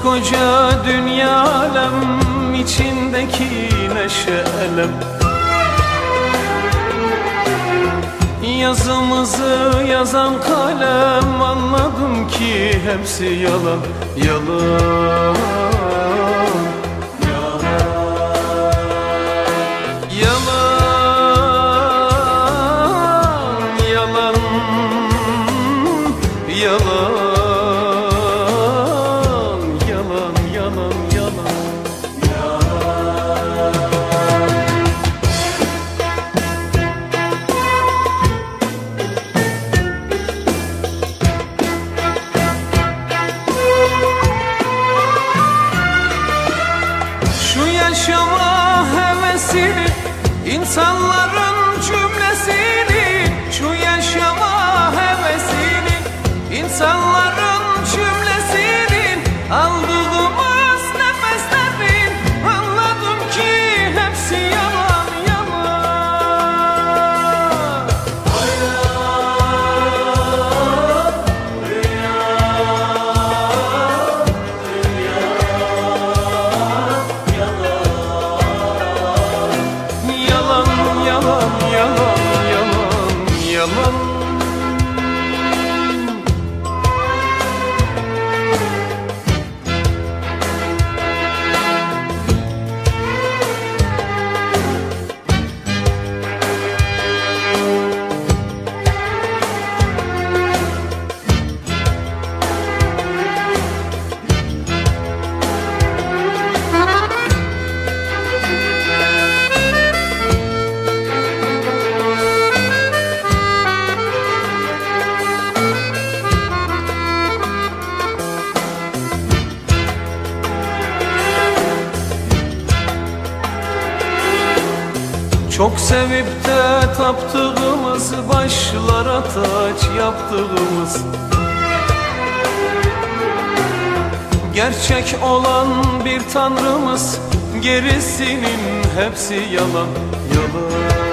Koskoca dünya alem, içindeki neşe elem. Yazımızı yazan kalem, anladım ki hepsi yalan, yalan. Yaşama hevesini, insanların cümlesini, şu yaşama hevesini, insanların cümlesinin, aldığımız nefeslerin, anladım ki hepsi yalan, yalan. Çok sevip de taptığımız, başlara taç yaptığımız, gerçek olan bir tanrımız, gerisinin hepsi yalan, yalan.